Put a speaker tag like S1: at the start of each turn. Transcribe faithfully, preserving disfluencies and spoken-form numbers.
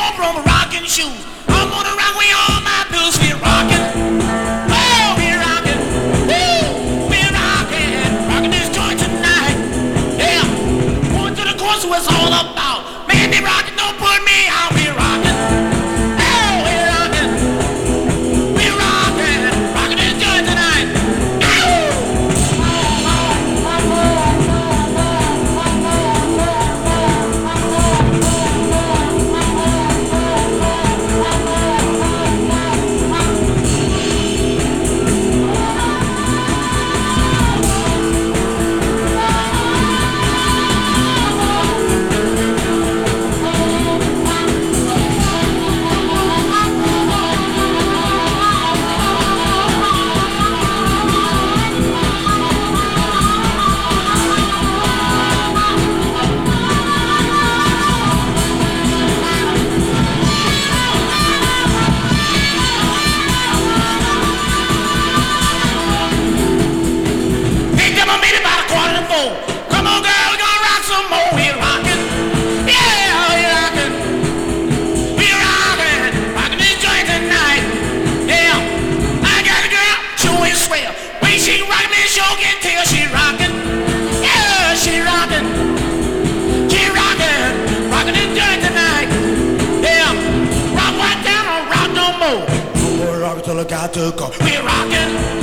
S1: on from rocking shoes. I'm gonna rock with all my blues. We're rocking. Oh, we're rocking. Woo, we're rocking. Rocking this joint tonight. Yeah. Going to the course was all about. Man, they rocking, don't put me out. We're rocking. Oh, we're rocking. We're rocking. Rocking this joint tonight. Come on, girl, we're gonna rock some more. We're rocking. Yeah, we're rocking. We're rocking. Rocking this joint tonight. Yeah. I got a girl, she always swear. When she rocking this show, can tell she rocking. Yeah, she rocking. She rocking. Rocking this joint tonight. Yeah. Rock right down, don't rock no more. No more rocking till I got to go. We're rocking.